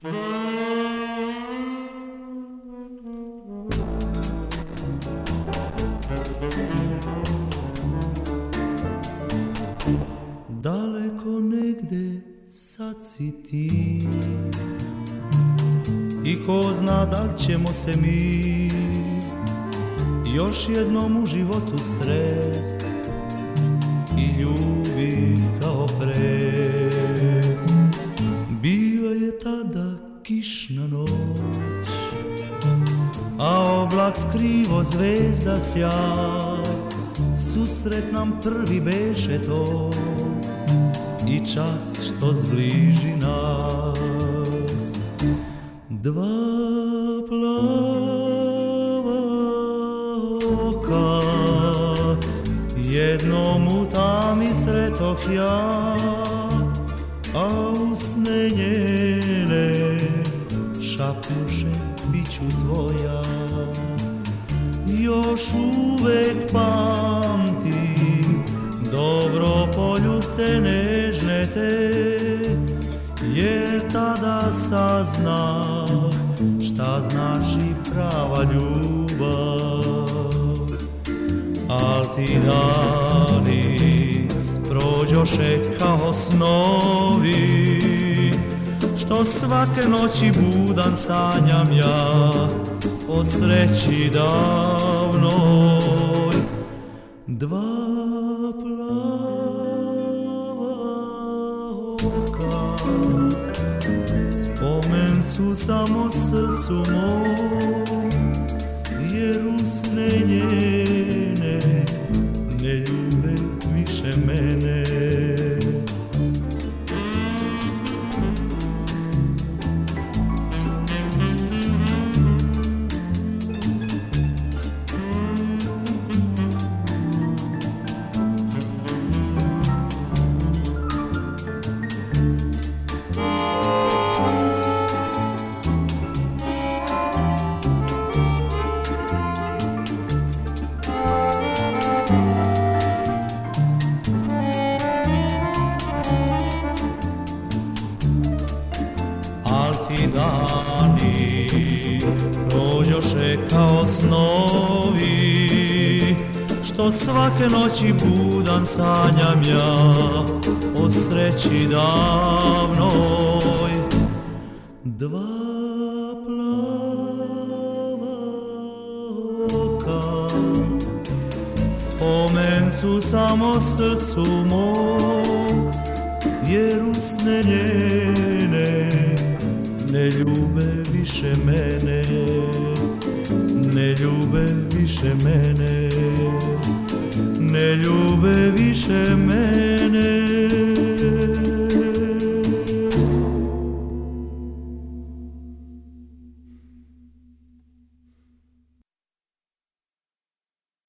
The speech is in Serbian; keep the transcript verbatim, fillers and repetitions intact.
Daleko negde sad si ti i ko zna da li ćemo se mi još jednom u životu srest i ljubit kao pre. Bila je tada kišna noć, a oblak skrivo zvezda sja, susret nam prvi beše to i čas što zbliži nas. Dva plava oka jednom u tami sretoh ja, a usne njene šapnuše biću tvoja. Još uvek pamtim dobro poljubce nežne te, jer tada saznam šta znači prava ljubav. Al ti dani prođoše kao snovi, što svake noći budan sanjam ja o sreći davnoj. Dva plava oka spomen su samo srcu mom, jer usne njene ne ljube više mene. Dani prođoše kao snovi, što svake noći budan sanjam ja o sreći davnoj. Dva plava oka spomen su samo srcu mom, jer usne njene ne ljube više mene, ne ljube više mene, ne ljube više